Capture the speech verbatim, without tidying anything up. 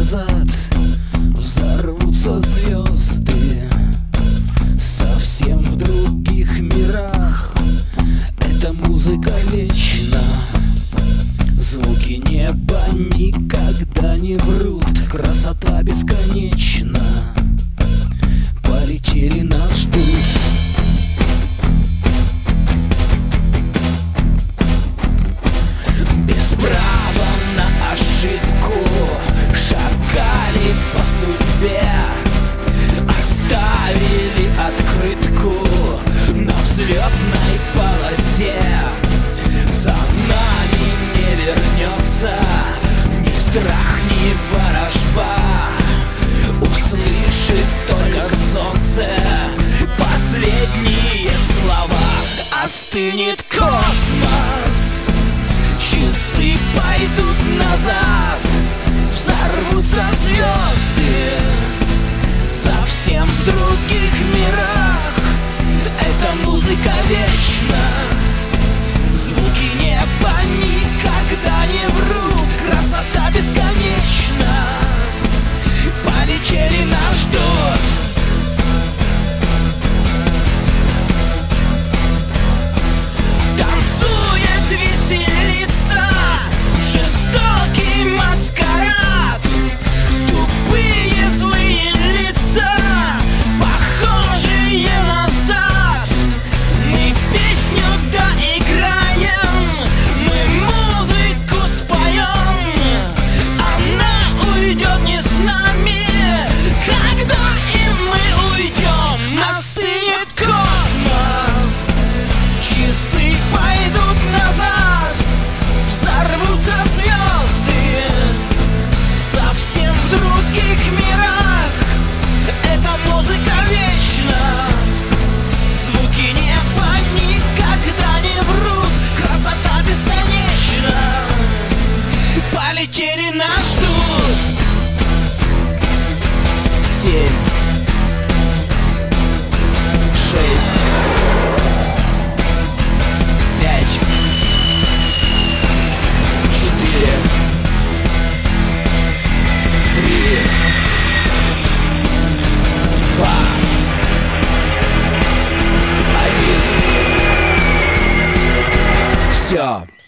назад взорвутся звезды совсем в других мирах. Эта музыка вечна, звуки неба никогда не врут. Красота бесконечна, полетели, нас ждут. Без права на ошибку шагали по судьбе, оставили открытку на взлетной полосе. За нами не вернется ни страх, ни ворожба, услышит только солнце последние слова. Остынет космос, часы пойдут назад, взорвутся звезды совсем в других мирах. Эта музыка вечна, звуки неба никогда не врут. Красота бесконечна, полетели, нас ждут. Полетели, нас ждут. Семь, шесть, пять, четыре, три, два, один. Все.